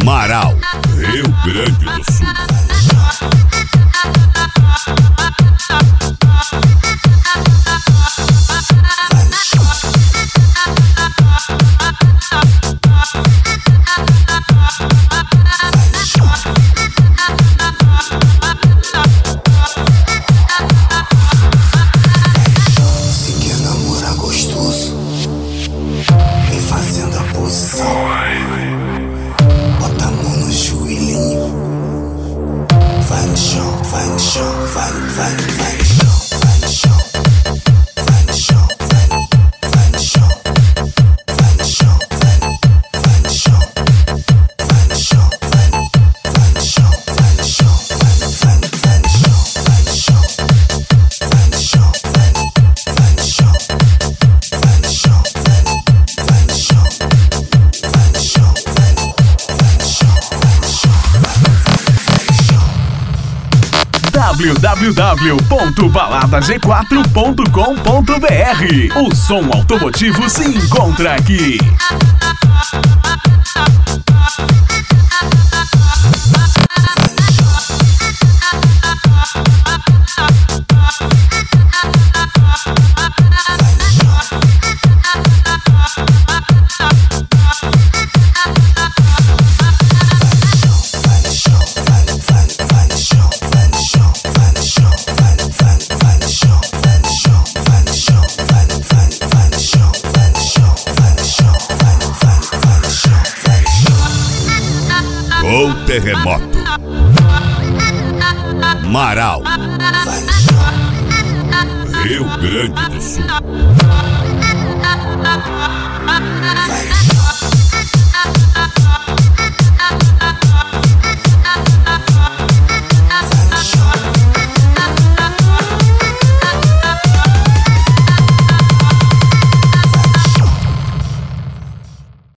Marau, Rio Grande do Sul. Se quer namorar gostoso, vem fazendo a posição. Bota a mão no joelhinho. Vai no chão, vai no chão, vai no chão, vai no chão, vai no chão, vai no chão, vai no chão, vai no chão, vai no chão, vai no chão, vai no chão, vai no chão, vai no chão, vai no chão, vai no chão, vai no chão, vai no chão, vai no chão, vai no chão, vai no www.baladag4.com.br. O som automotivo se encontra aqui. Ou terremoto. Marau, Rio Grande do Sul.